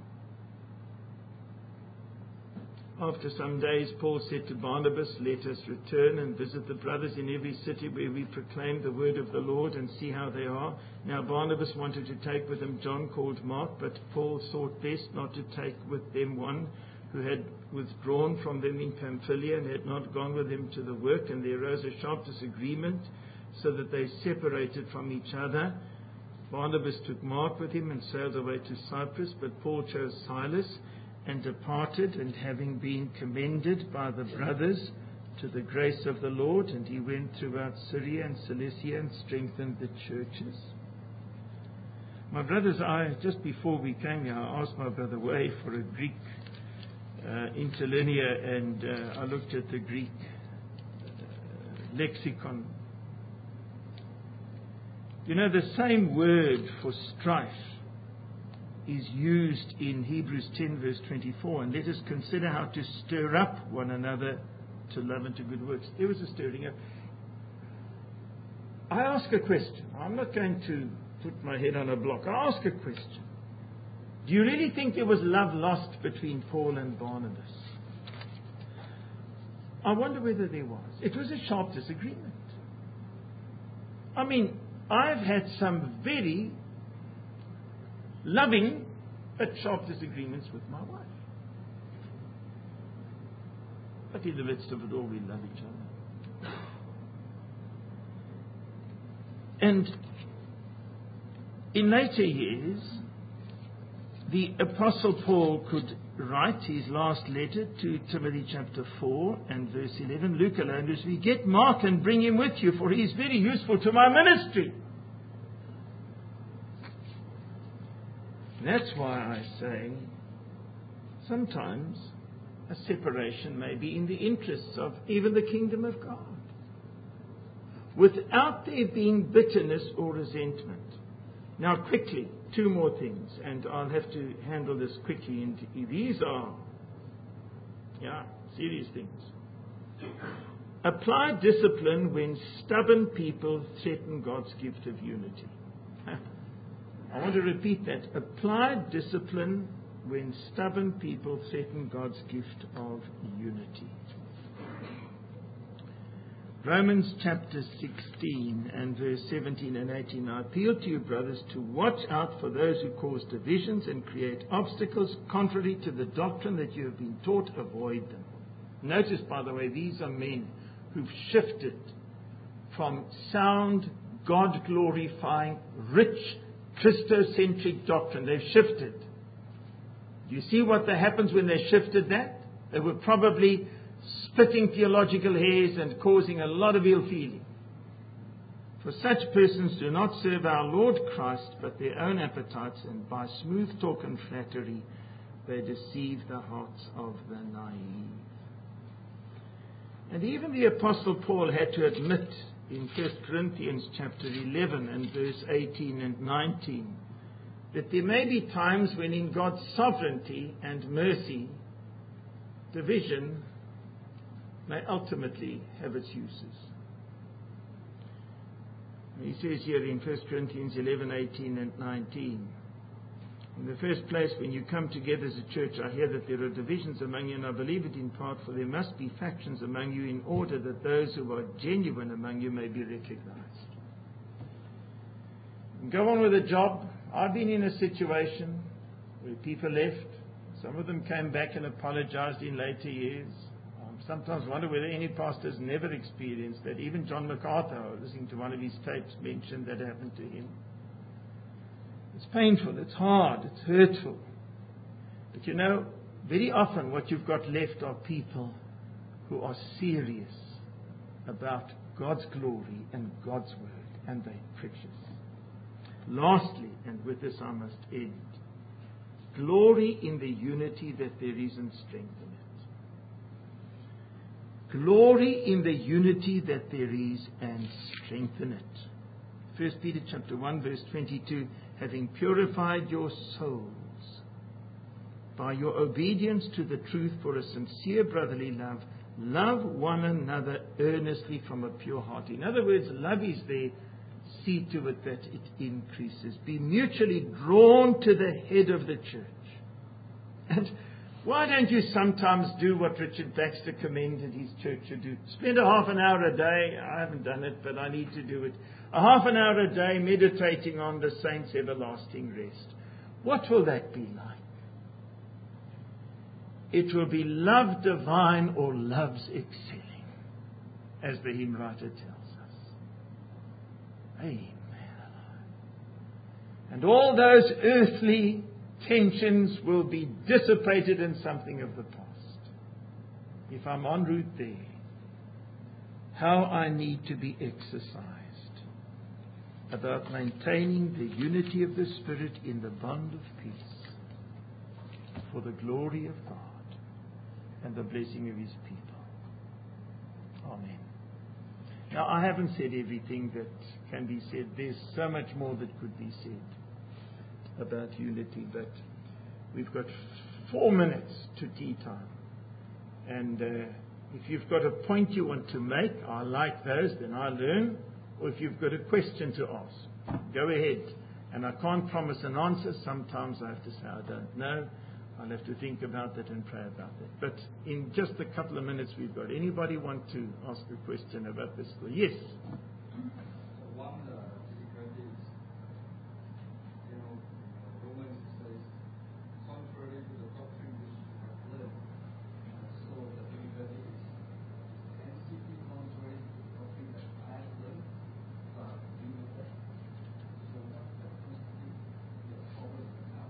After some days, Paul said to Barnabas, let us return and visit the brothers in every city where we proclaim the word of the Lord and see how they are. Now Barnabas wanted to take with him John called Mark, but Paul thought best not to take with them one who had withdrawn from them in Pamphylia and had not gone with him to the work. And there arose a sharp disagreement, so that they separated from each other. Barnabas took Mark with him and sailed away to Cyprus, but Paul chose Silas and departed, and having been commended by the brothers to the grace of the Lord, and he went throughout Syria and Cilicia and strengthened the churches. My brothers, just before we came here, I asked my brother Way for a Greek interlinear, and I looked at the Greek lexicon. You know, the same word for strife is used in Hebrews 10 verse 24, and let us consider how to stir up one another to love and to good works. There was a stirring up. I ask a question. I'm not going to put my head on a block. I ask a question. Do you really think there was love lost between Paul and Barnabas? I wonder whether there was. It was a sharp disagreement. I mean, I've had some very loving but sharp disagreements with my wife. But in the midst of it all, we love each other. And in later years, the Apostle Paul could write his last letter to Timothy chapter 4 and verse 11. Luke alone as we get Mark and bring him with you, for he is very useful to my ministry. That's why I say sometimes a separation may be in the interests of even the kingdom of God, without there being bitterness or resentment. Now quickly, two more things, and I'll have to handle this quickly. And these are serious things. Apply discipline when stubborn people threaten God's gift of unity. I want to repeat that. Apply discipline when stubborn people threaten God's gift of unity. Romans chapter 16 and verse 17 and 18. I appeal to you, brothers, to watch out for those who cause divisions and create obstacles contrary to the doctrine that you have been taught. Avoid them. Notice, by the way, these are men who've shifted from sound, God-glorifying, rich, Christocentric doctrine. They've shifted. Do you see what happens when they shifted that? They were probably splitting theological hairs and causing a lot of ill feeling. For such persons do not serve our Lord Christ, but their own appetites, and by smooth talk and flattery they deceive the hearts of the naive. And even the Apostle Paul had to admit in 1 Corinthians chapter 11 and verse 18 and 19 that there may be times when in God's sovereignty and mercy, division may ultimately have its uses. He says here in 1 Corinthians 11, 18 and 19, in the first place, when you come together as a church, I hear that there are divisions among you, and I believe it in part, for there must be factions among you in order that those who are genuine among you may be recognized. Go on with the job. I've been in a situation where people left. Some of them came back and apologized in later years. I sometimes wonder whether any pastor has never experienced that. Even John MacArthur, listening to one of his tapes, mentioned that happened to him. It's painful, it's hard, it's hurtful. But you know, very often what you've got left are people who are serious about God's glory and God's word, and they're precious. Lastly, and with this I must end, glory in the unity that there is and strengthen it. Glory in the unity that there is and strengthen it. 1 Peter chapter 1 verse 22, having purified your souls by your obedience to the truth for a sincere brotherly love, love one another earnestly from a pure heart. In other words, love is there. See to it that it increases. Be mutually drawn to the head of the church. And why don't you sometimes do what Richard Baxter commended his church to do? Spend a half an hour a day. I haven't done it, but I need to do it. A half an hour a day meditating on the saints' everlasting rest. What will that be like? It will be love divine or love's excelling, as the hymn writer tells us. Amen. And all those earthly tensions will be dissipated in something of the past. If I'm en route there, how I need to be exercised about maintaining the unity of the Spirit in the bond of peace for the glory of God and the blessing of His people. Amen. Now, I haven't said everything that can be said. There's so much more that could be said about unity, but we've got 4 minutes to tea time. And if you've got a point you want to make, I like those, then I learn. Or if you've got a question to ask, go ahead. And I can't promise an answer. Sometimes I have to say I don't know. I'll have to think about that and pray about that. But in just a couple of minutes we've got. Anybody want to ask a question about this? Yes? One difficulty is, Romans says, contrary to the doctrine which you have learned. So the difficulty is, NCP contrary to the doctrine that I have learned, you know that. So that constitutes the problem now.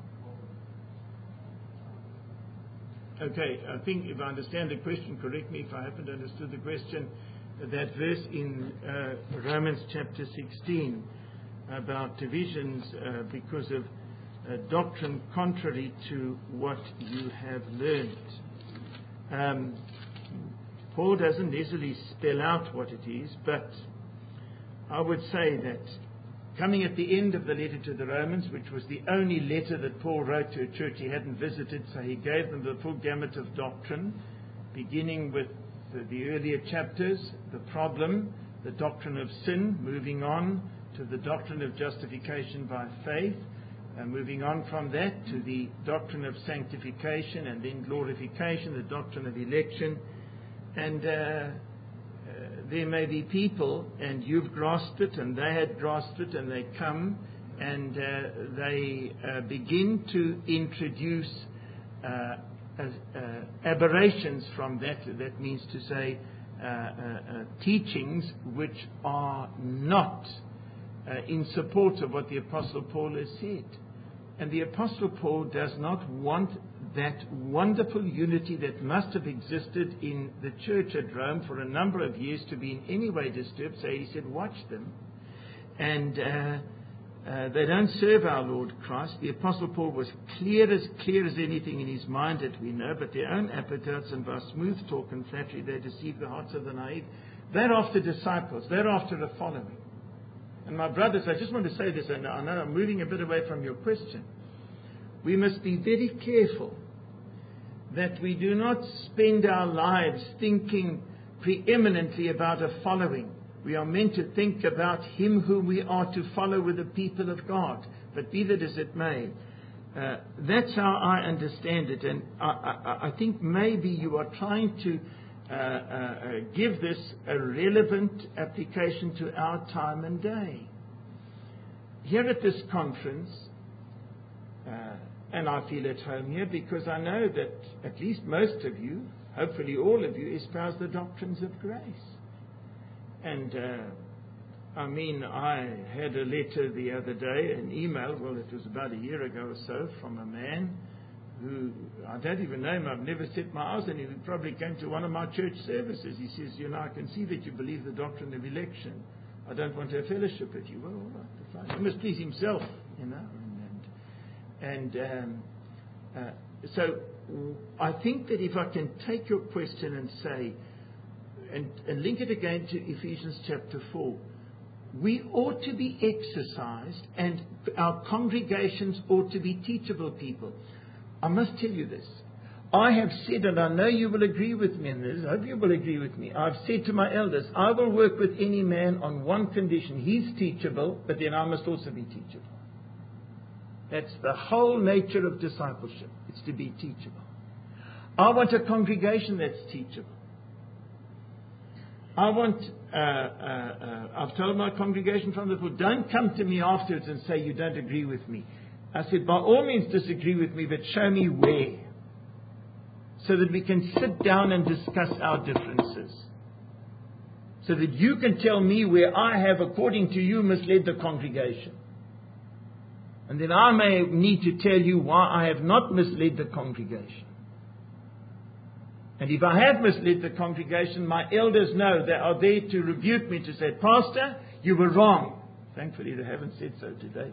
Okay, I think if I understand the question, correct me if I haven't understood the question, that verse in Romans chapter 16 about divisions because of doctrine contrary to what you have learned. Paul doesn't necessarily spell out what it is, but I would say that coming at the end of the letter to the Romans, which was the only letter that Paul wrote to a church he hadn't visited, so he gave them the full gamut of doctrine, beginning with the earlier chapters, the problem, the doctrine of sin, moving on to the doctrine of justification by faith, moving on from that to the doctrine of sanctification and then glorification, the doctrine of election. And there may be people, and you've grasped it, and they had grasped it, and they come, and they begin to introduce aberrations from that. That means to say teachings which are not in support of what the Apostle Paul has said. And the Apostle Paul does not want that wonderful unity that must have existed in the church at Rome for a number of years to be in any way disturbed. So he said, watch them. And they don't serve our Lord Christ. The Apostle Paul was clear as anything in his mind that we know, but their own appetites and by smooth talk and flattery they deceive the hearts of the naive. They're after disciples. They're after a following. And my brothers, I just want to say this, and I know I'm moving a bit away from your question. We must be very careful that we do not spend our lives thinking preeminently about a following. We are meant to think about Him whom we are to follow with the people of God. But be that as it may, that's how I understand it. And I think maybe you are trying to give this a relevant application to our time and day. Here at this conference, and I feel at home here because I know that at least most of you, hopefully all of you, espouse the doctrines of grace. And I had a letter the other day, an email, well, it was about a year ago or so, from a man who, I don't even know him, I've never set my eyes on him. He probably came to one of my church services. He says, I can see that you believe the doctrine of election. I don't want to have fellowship with you. Well, all right, fine. He must please himself, So I think that if I can take your question and say, and link it again to Ephesians chapter 4, we ought to be exercised and our congregations ought to be teachable people. I must tell you this. I have said, and I know you will agree with me in this, I hope you will agree with me. I've said to my elders, I will work with any man on one condition. He's teachable, but then I must also be teachable. That's the whole nature of discipleship. It's to be teachable. I want a congregation that's teachable. I've told my congregation from the book, don't come to me afterwards and say you don't agree with me. I said, by all means disagree with me, but show me where. So that we can sit down and discuss our differences. So that you can tell me where I have, according to you, misled the congregation. And then I may need to tell you why I have not misled the congregation. And if I have misled the congregation, my elders know they are there to rebuke me, to say, Pastor, you were wrong. Thankfully, they haven't said so to date.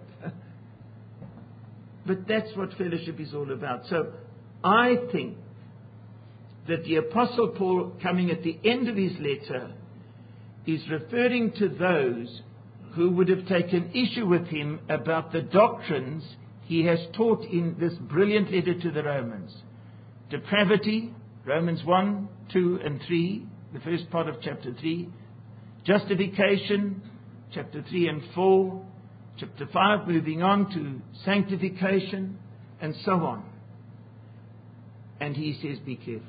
But that's what fellowship is all about. So I think that the Apostle Paul, coming at the end of his letter, is referring to those who would have taken issue with him about the doctrines he has taught in this brilliant letter to the Romans. Depravity, Romans 1, 2 and 3, the first part of chapter 3. Justification, chapter 3 and 4. Chapter 5, moving on to sanctification, and so on. And he says, be careful.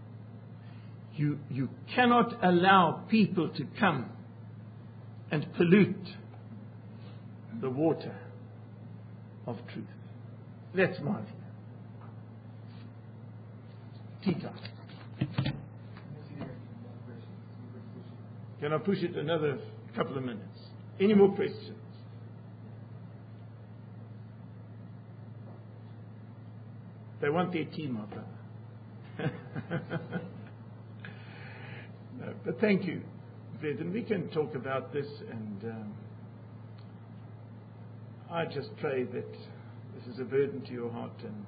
You cannot allow people to come and pollute the water of truth. That's my view. Tita. Can I push it another couple of minutes? Any more questions? They want their tea, my brother. No, but thank you, Ved, and we can talk about this, and I just pray that this is a burden to your heart, and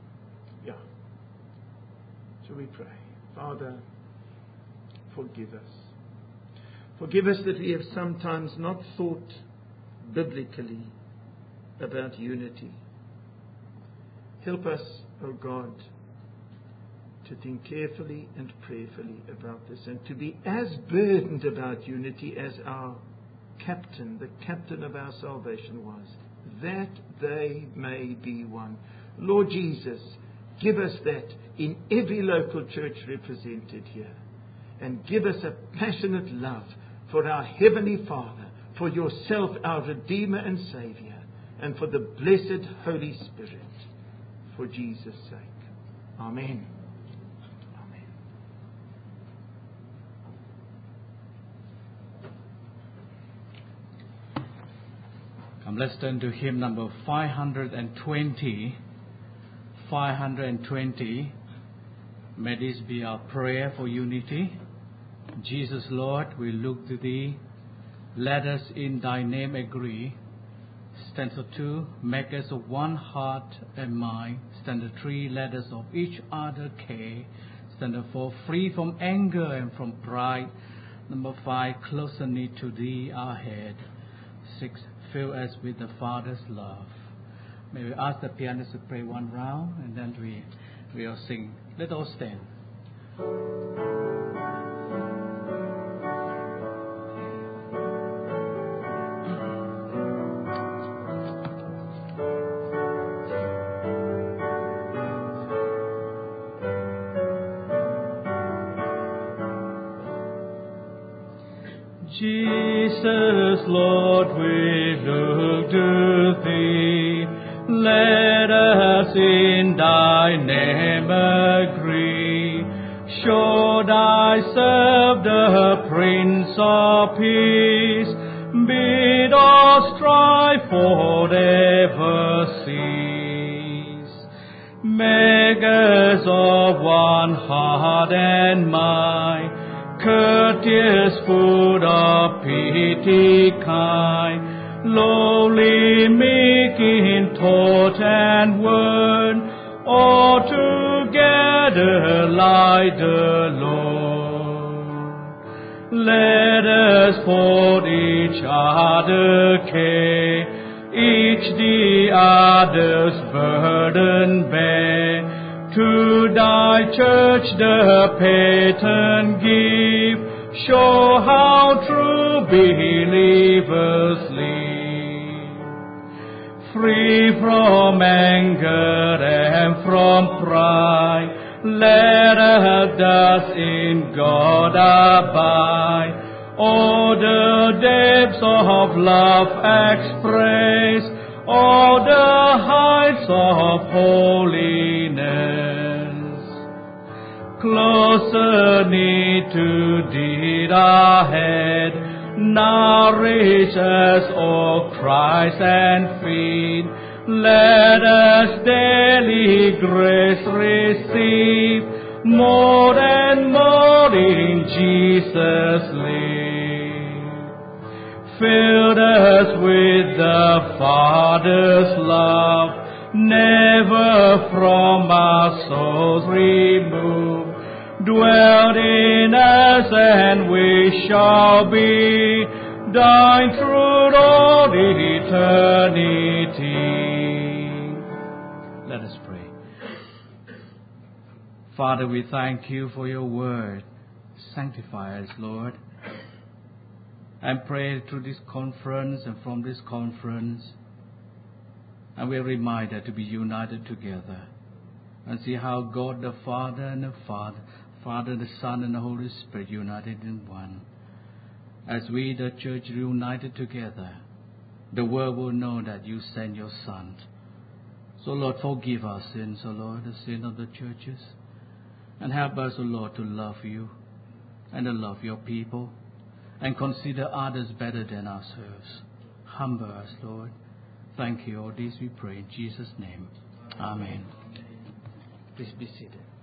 shall we pray? Father, forgive us. Forgive us that we have sometimes not thought biblically about unity. Help us, O God, to think carefully and prayerfully about this, and to be as burdened about unity as our captain, the captain of our salvation was, that they may be one. Lord Jesus, give us that in every local church represented here, and give us a passionate love for our Heavenly Father, for yourself, our Redeemer and Saviour, and for the blessed Holy Spirit, for Jesus' sake. Amen. Amen. Come, let's turn to hymn number 520. 520. May this be our prayer for unity. Jesus, Lord, we look to Thee. Let us in Thy name agree. Stanza 2, make us of one heart and mind. Stanza 3, let us of each other care. Stanza 4, free from anger and from pride. Number 5, closer knit to Thee, our head. 6, fill us with the Father's love. May we ask the pianist to play one round, and then we will sing. Let us stand. Jesus, Lord, we look to Thee. Let us in Thy name agree. Show Thyself the Prince of Peace. Bid our strife forever cease. Make us of one heart and mind, courteous, full of pity, kind, lowly, meek in thought and word, all together like the Lord. Let us for each other care, each the other's burden bear. To Thy church the pattern give, show how true believers live. Free from anger and from pride, let us thus in God abide. All the depths of love express, all the heights of holiness. Closer knit to Thee our head, nourish us, O Christ, and feed. Let us daily grace receive, more and more in Jesus live. Fill us with the Father's love, never from our souls remove. Dwell in us, and we shall be Thine through all eternity. Let us pray. Father, we thank You for Your word. Sanctify us, Lord. And pray through this conference and from this conference, and we are reminded to be united together and see how God the Father and the Father, the Son, and the Holy Spirit united in one. As we, the church, united together, the world will know that You sent Your Son. So, Lord, forgive our sins, O Lord, the sin of the churches, and help us, O Lord, to love You and to love Your people, and consider others better than ourselves. Humble us, Lord. Thank You. All this we pray in Jesus' name. Amen. Please be seated.